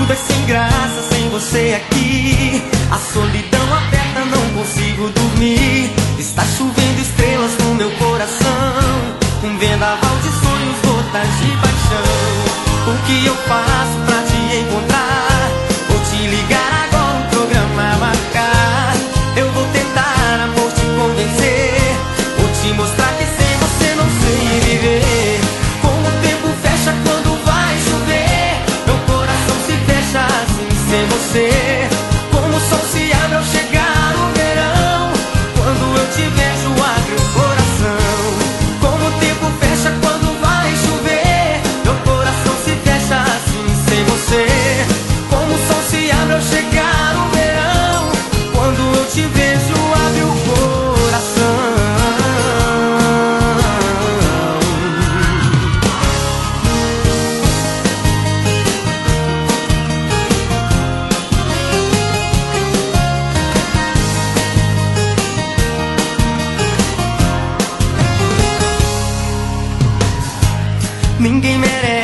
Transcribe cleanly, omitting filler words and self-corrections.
Tudo é sem graça sem você aqui. A solidão aperta, não consigo dormir. Está chovendo estrelas no meu coração, um vendaval de sonhos, gotas de paixão. O que eu faço pra te encontrar? Vou te ligar agora, um programa marcar. Eu vou tentar, amor, te convencer. Vou te mostrar que sem você não sei viver. Como o tempo fecha quando vai chover, meu coração se fecha assim sem você. Como o sol se abre ao chegar o verão, quando eu te vejo abre o coração. Como o tempo fecha quando vai chover, meu coração se fecha assim sem você. Como o sol se abre ao chegar o verão, quando eu te vejo abre o coração. Ninguém merece